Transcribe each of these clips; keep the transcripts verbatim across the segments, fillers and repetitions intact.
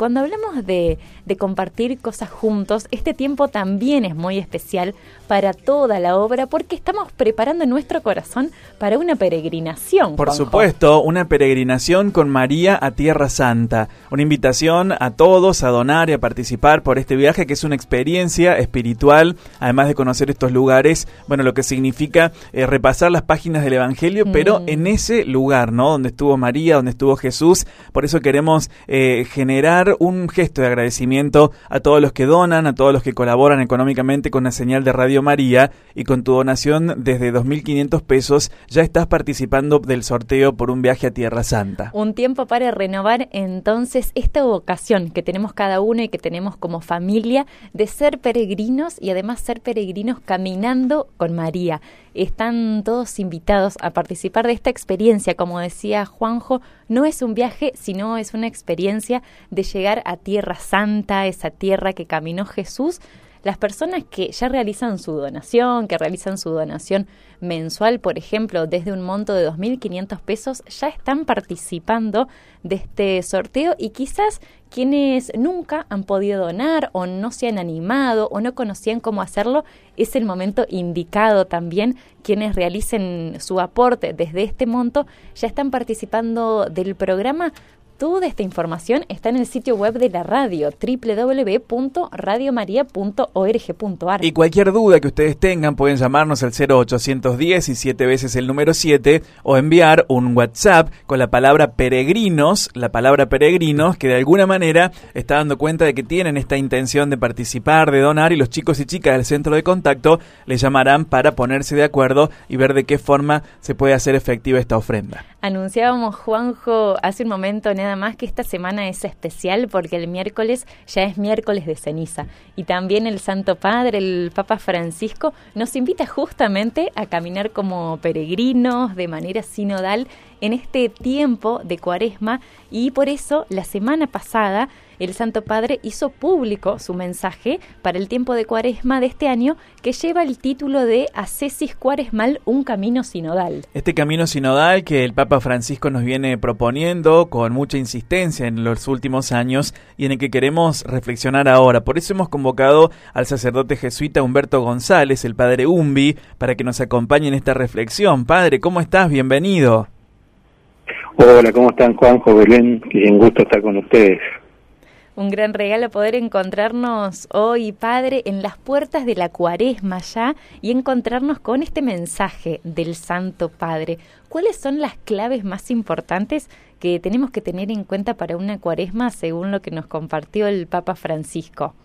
cuando hablamos de, de compartir cosas juntos, este tiempo también es muy especial para toda la obra porque estamos preparando nuestro corazón para una peregrinación. Por Juanjo. supuesto, una peregrinación con María a Tierra Santa. Una invitación a todos a donar y a participar por este viaje que es una experiencia espiritual, además de conocer estos lugares, bueno, lo que significa eh, repasar las páginas del Evangelio, mm. pero en ese lugar, ¿no? Donde estuvo María, donde estuvo Jesús. Por eso queremos eh, generar un gesto de agradecimiento a todos los que donan, a todos los que colaboran económicamente con la señal de Radio María, y con tu donación desde dos mil quinientos pesos ya estás participando del sorteo por un viaje a Tierra Santa. Un tiempo para renovar entonces esta vocación que tenemos cada uno y que tenemos como familia de ser peregrinos y además ser peregrinos caminando con María. Están todos invitados a participar de esta experiencia. Como decía Juanjo, no es un viaje, sino es una experiencia de llegar a Tierra Santa, esa tierra que caminó Jesús. Las personas que ya realizan su donación, que realizan su donación mensual, por ejemplo, desde un monto de dos mil quinientos pesos, ya están participando de este sorteo, y quizás quienes nunca han podido donar o no se han animado o no conocían cómo hacerlo, es el momento indicado también. Quienes realicen su aporte desde este monto ya están participando del programa. Toda esta información está en el sitio web de la radio, doble u doble u doble u punto radio maría punto org punto a r. Y cualquier duda que ustedes tengan pueden llamarnos al cero ochocientos diez y siete veces el número siete, o enviar un WhatsApp con la palabra peregrinos, la palabra peregrinos, que de alguna manera está dando cuenta de que tienen esta intención de participar, de donar, y los chicos y chicas del centro de contacto les llamarán para ponerse de acuerdo y ver de qué forma se puede hacer efectiva esta ofrenda. Anunciábamos, Juanjo, hace un momento nada más que esta semana es especial porque el miércoles ya es miércoles de ceniza, y también el Santo Padre, el Papa Francisco, nos invita justamente a caminar como peregrinos de manera sinodal en este tiempo de Cuaresma, y por eso la semana pasada el Santo Padre hizo público su mensaje para el tiempo de Cuaresma de este año, que lleva el título de Ascesis Cuaresmal, un camino sinodal. Este camino sinodal que el Papa Francisco nos viene proponiendo con mucha insistencia en los últimos años, y en el que queremos reflexionar ahora. Por eso hemos convocado al sacerdote jesuita Humberto González, el Padre Umbi, para que nos acompañe en esta reflexión. Padre, ¿cómo estás? Bienvenido. Hola, ¿cómo están, Juanjo, Belén? Qué gusto estar con ustedes. Un gran regalo poder encontrarnos hoy, Padre, en las puertas de la Cuaresma ya, y encontrarnos con este mensaje del Santo Padre. ¿Cuáles son las claves más importantes que tenemos que tener en cuenta para una Cuaresma, según lo que nos compartió el Papa Francisco?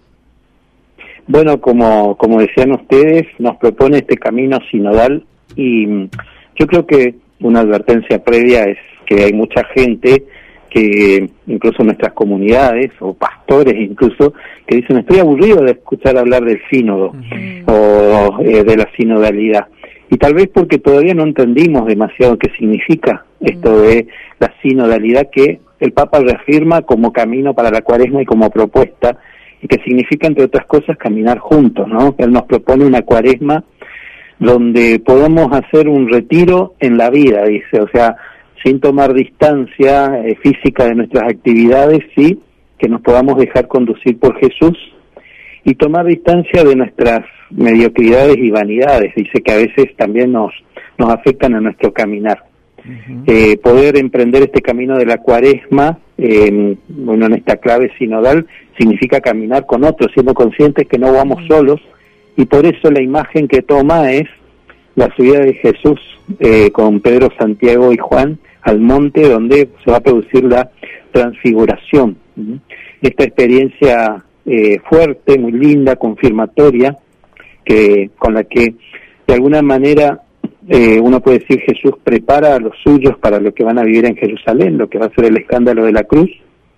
Bueno, como, como decían ustedes, nos propone este camino sinodal, y yo creo que una advertencia previa es que hay mucha gente que, incluso nuestras comunidades, o pastores incluso, que dicen: estoy aburrido de escuchar hablar del sínodo, uh-huh. o eh, de la sinodalidad. Y tal vez porque todavía no entendimos demasiado qué significa uh-huh. esto de la sinodalidad, que el Papa reafirma como camino para la Cuaresma y como propuesta, y que significa, entre otras cosas, caminar juntos, ¿no? Él nos propone una Cuaresma donde podamos hacer un retiro en la vida, dice, o sea, sin tomar distancia eh, física de nuestras actividades, sí, que nos podamos dejar conducir por Jesús, y tomar distancia de nuestras mediocridades y vanidades, dice, que a veces también nos, nos afectan a nuestro caminar. Uh-huh. Eh, poder emprender este camino de la Cuaresma, eh, bueno, en esta clave sinodal, significa caminar con otros, siendo conscientes que no vamos solos, y por eso la imagen que toma es la subida de Jesús eh, con Pedro, Santiago y Juan al monte, donde se va a producir la transfiguración. ¿sí? Esta experiencia eh, fuerte, muy linda, confirmatoria, que con la que de alguna manera eh, uno puede decir Jesús prepara a los suyos para lo que van a vivir en Jerusalén, lo que va a ser el escándalo de la cruz,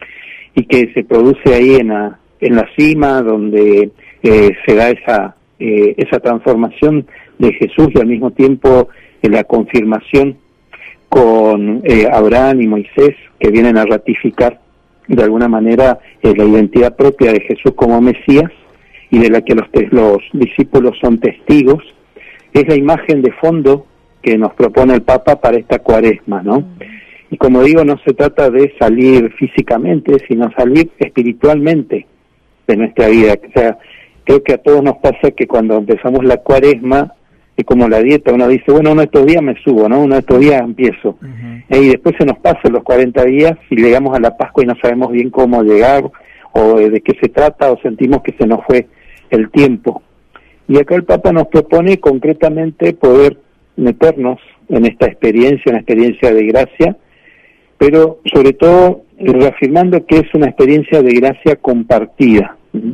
y que se produce ahí en la, en la cima, donde eh, se da esa, eh, esa transformación de Jesús, y al mismo tiempo eh, la confirmación con eh, Abraham y Moisés, que vienen a ratificar de alguna manera eh, la identidad propia de Jesús como Mesías, y de la que los, los discípulos son testigos. Es la imagen de fondo que nos propone el Papa para esta Cuaresma, ¿no? y como digo, no se trata de salir físicamente, sino salir espiritualmente de nuestra vida. O sea, creo que a todos nos pasa que cuando empezamos la cuaresma, es como la dieta, uno dice, bueno, uno de estos días me subo, ¿no? Uno de estos días empiezo. Uh-huh. Y después se nos pasan los cuarenta días y llegamos a la Pascua y no sabemos bien cómo llegar, o de qué se trata, o sentimos que se nos fue el tiempo. Y acá el Papa nos propone concretamente poder meternos en esta experiencia, una experiencia de gracia, pero sobre todo reafirmando que es una experiencia de gracia compartida, mm.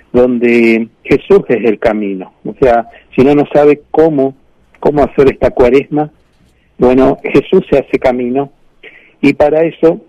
donde Jesús es el camino. O sea, si uno no sabe cómo, cómo hacer esta cuaresma, bueno, Jesús se hace camino, y para eso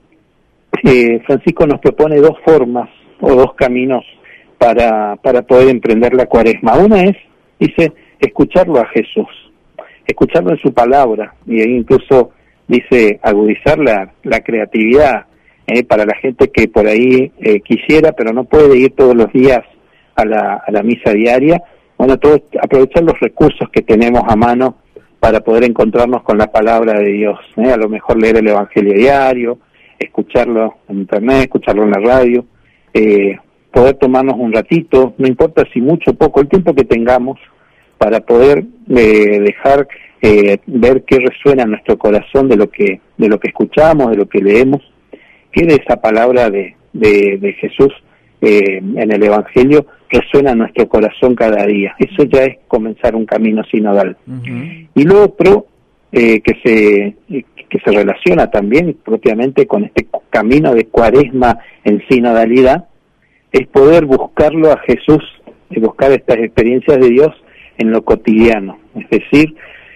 eh, Francisco nos propone dos formas o dos caminos para, para poder emprender la cuaresma. Una es, dice, escucharlo a Jesús, escucharlo en su palabra, y ahí incluso dice agudizar la, la creatividad eh, para la gente que por ahí eh, quisiera, pero no puede ir todos los días a la, a la misa diaria. Bueno, todo, aprovechar los recursos que tenemos a mano para poder encontrarnos con la palabra de Dios. ¿eh? A lo mejor leer el Evangelio diario, escucharlo en internet, escucharlo en la radio, eh, poder tomarnos un ratito, no importa si mucho o poco, el tiempo que tengamos, para poder eh, dejar eh, ver qué resuena en nuestro corazón de lo que de lo que escuchamos, de lo que leemos, qué de esa palabra de, de, de Jesús eh, en el Evangelio resuena en nuestro corazón cada día. Eso ya es comenzar un camino sinodal. Uh-huh. Y lo otro eh, que se que se relaciona también propiamente con este camino de cuaresma en sinodalidad es poder buscarlo a Jesús y buscar estas experiencias de Dios en lo cotidiano, es decir,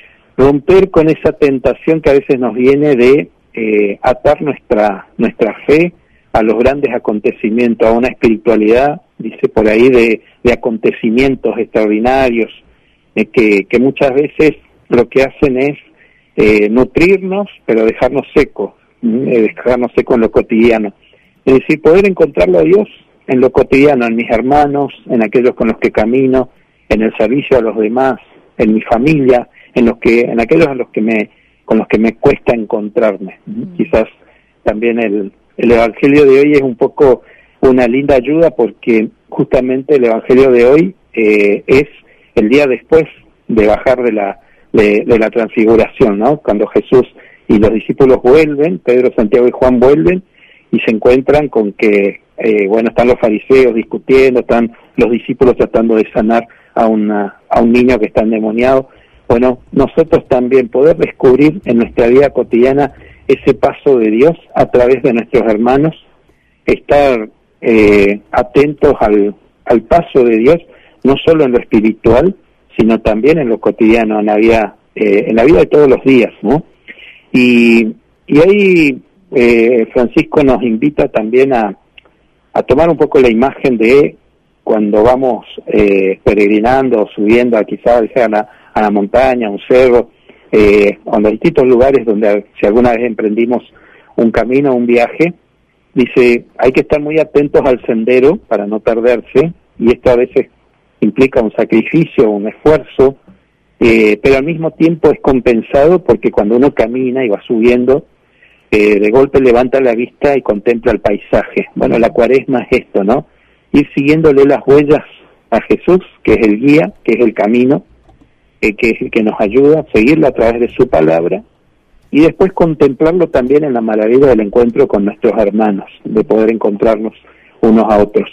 romper con esa tentación que a veces nos viene de eh, atar nuestra nuestra fe a los grandes acontecimientos, a una espiritualidad, dice por ahí, de, de acontecimientos extraordinarios, eh, que, que muchas veces lo que hacen es eh, nutrirnos, pero dejarnos secos, eh, dejarnos secos en lo cotidiano. Es decir, poder encontrarlo a Dios en lo cotidiano, en mis hermanos, en aquellos con los que camino, en el servicio a los demás, en mi familia, en los que, en aquellos a los que me, con los que me cuesta encontrarme. Mm. Quizás también el, el Evangelio de hoy es un poco una linda ayuda, porque justamente el Evangelio de hoy eh, es el día después de bajar de la de, de la transfiguración, ¿no? Cuando Jesús y los discípulos vuelven, Pedro, Santiago y Juan vuelven y se encuentran con que eh, bueno, están los fariseos discutiendo, están los discípulos tratando de sanar a una a un niño que está endemoniado. Bueno, nosotros también poder descubrir en nuestra vida cotidiana ese paso de Dios a través de nuestros hermanos, estar eh, atentos al, al paso de Dios, no solo en lo espiritual, sino también en lo cotidiano, en la vida, eh, en la vida de todos los días, ¿no? Y, y ahí eh, Francisco nos invita también a, a tomar un poco la imagen de cuando vamos eh, peregrinando, subiendo a quizás a la, a la montaña, a un cerro, eh, a los distintos lugares donde si alguna vez emprendimos un camino, un viaje, dice, hay que estar muy atentos al sendero para no perderse, y esto a veces implica un sacrificio, un esfuerzo, eh, pero al mismo tiempo es compensado porque cuando uno camina y va subiendo, eh, de golpe levanta la vista y contempla el paisaje. Bueno, la cuaresma es esto, ¿no? Ir siguiéndole las huellas a Jesús, que es el guía, que es el camino, eh, que es el que nos ayuda a seguirlo a través de su palabra, y después contemplarlo también en la maravilla del encuentro con nuestros hermanos, de poder encontrarnos unos a otros.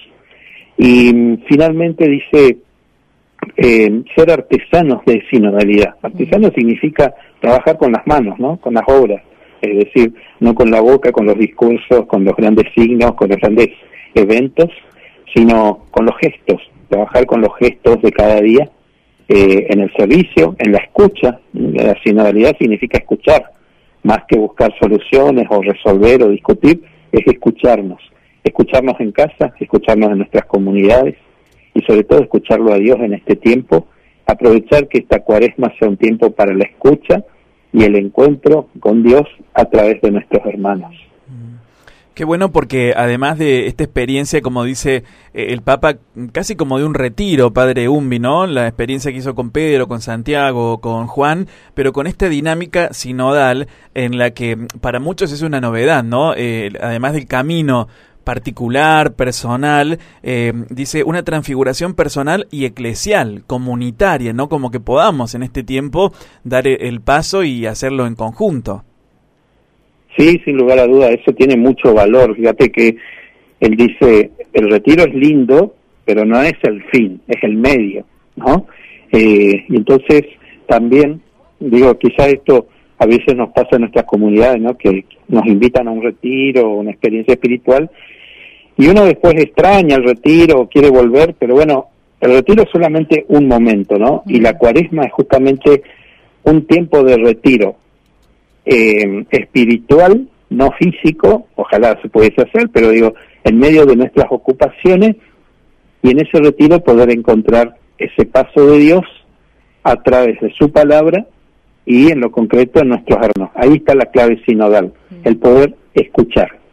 Y finalmente dice, eh, ser artesanos de sinodalidad. Artesano significa trabajar con las manos, ¿no? Con las obras, es decir, no con la boca, con los discursos, con los grandes signos, con los grandes eventos, sino con los gestos, trabajar con los gestos de cada día, eh, en el servicio, en la escucha. La sinodalidad significa escuchar, más que buscar soluciones o resolver o discutir, es escucharnos. Escucharnos en casa, escucharnos en nuestras comunidades y sobre todo escucharlo a Dios en este tiempo, aprovechar que esta cuaresma sea un tiempo para la escucha y el encuentro con Dios a través de nuestros hermanos. Qué bueno, porque además de esta experiencia, como dice eh, el Papa, casi como de un retiro, Padre Umbi, ¿no? La experiencia que hizo con Pedro, con Santiago, con Juan, pero con esta dinámica sinodal en la que para muchos es una novedad, ¿no? Eh, además del camino particular, personal, eh, dice una transfiguración personal y eclesial, comunitaria, ¿no? Como que podamos en este tiempo dar el paso y hacerlo en conjunto. Sí, sin lugar a duda, eso tiene mucho valor. Fíjate que él dice, el retiro es lindo, pero no es el fin, es el medio, ¿no? Eh, y entonces también, digo, quizá esto a veces nos pasa en nuestras comunidades, ¿no? Que nos invitan a un retiro o una experiencia espiritual, y uno después extraña el retiro o quiere volver, pero bueno, el retiro es solamente un momento, ¿no? Y la cuaresma es justamente un tiempo de retiro, Eh, espiritual, no físico, ojalá se pudiese hacer, pero digo, en medio de nuestras ocupaciones, y en ese retiro poder encontrar ese paso de Dios a través de su palabra y en lo concreto en nuestros hermanos. Ahí está la clave sinodal, el poder escuchar.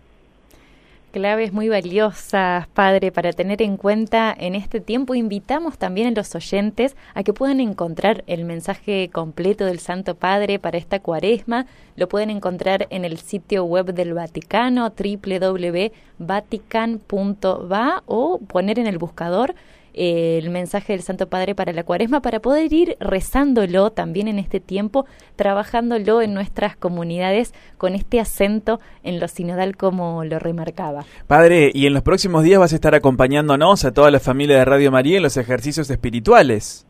Claves muy valiosas, Padre, para tener en cuenta en este tiempo. Invitamos también a los oyentes a que puedan encontrar el mensaje completo del Santo Padre para esta cuaresma. Lo pueden encontrar en el sitio web del Vaticano, doble u doble u doble u punto vatican punto va, o poner en el buscador eh, el mensaje del Santo Padre para la cuaresma, para poder ir rezándolo también en este tiempo, trabajándolo en nuestras comunidades con este acento en lo sinodal, como lo remarcaba. Padre, y en los próximos días vas a estar acompañándonos a toda la familia de Radio María en los ejercicios espirituales.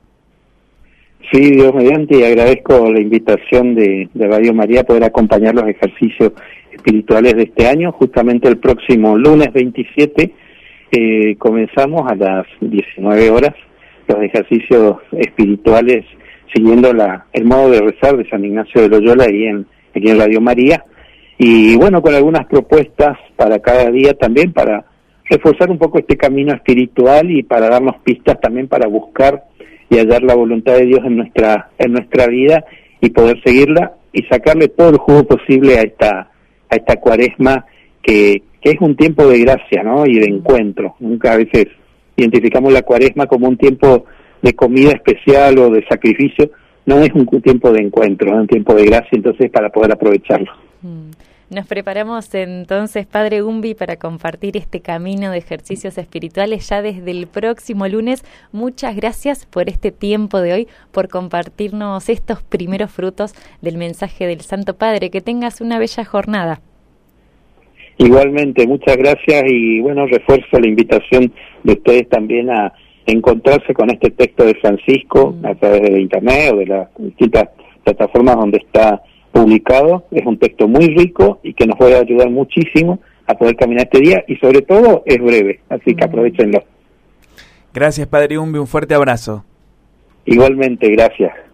Sí, Dios mediante, y agradezco la invitación de, de Radio María a poder acompañar los ejercicios espirituales de este año. Justamente el próximo lunes veintisiete eh, comenzamos a las diecinueve horas los ejercicios espirituales siguiendo la, el modo de rezar de San Ignacio de Loyola ahí en, aquí en Radio María, y bueno, con algunas propuestas para cada día también, para reforzar un poco este camino espiritual y para darnos pistas también para buscar y hallar la voluntad de Dios en nuestra en nuestra vida y poder seguirla y sacarle todo el jugo posible a esta a esta cuaresma que, que es un tiempo de gracia, ¿no? Y de encuentro. Nunca a veces identificamos la cuaresma como un tiempo de comida especial o de sacrificio. No es un tiempo de encuentro, es un tiempo de gracia, entonces para poder aprovecharlo. Mm. Nos preparamos entonces, Padre Umbi, para compartir este camino de ejercicios espirituales ya desde el próximo lunes. Muchas gracias por este tiempo de hoy, por compartirnos estos primeros frutos del mensaje del Santo Padre. Que tengas una bella jornada. Igualmente, muchas gracias, y bueno, refuerzo la invitación de ustedes también a encontrarse con este texto de Francisco mm. a través de internet o de las distintas plataformas donde está publicado. Es un texto muy rico y que nos puede ayudar muchísimo a poder caminar este día, y sobre todo es breve, así que aprovechenlo. Gracias, Padre Umbi, un fuerte abrazo. Igualmente, gracias.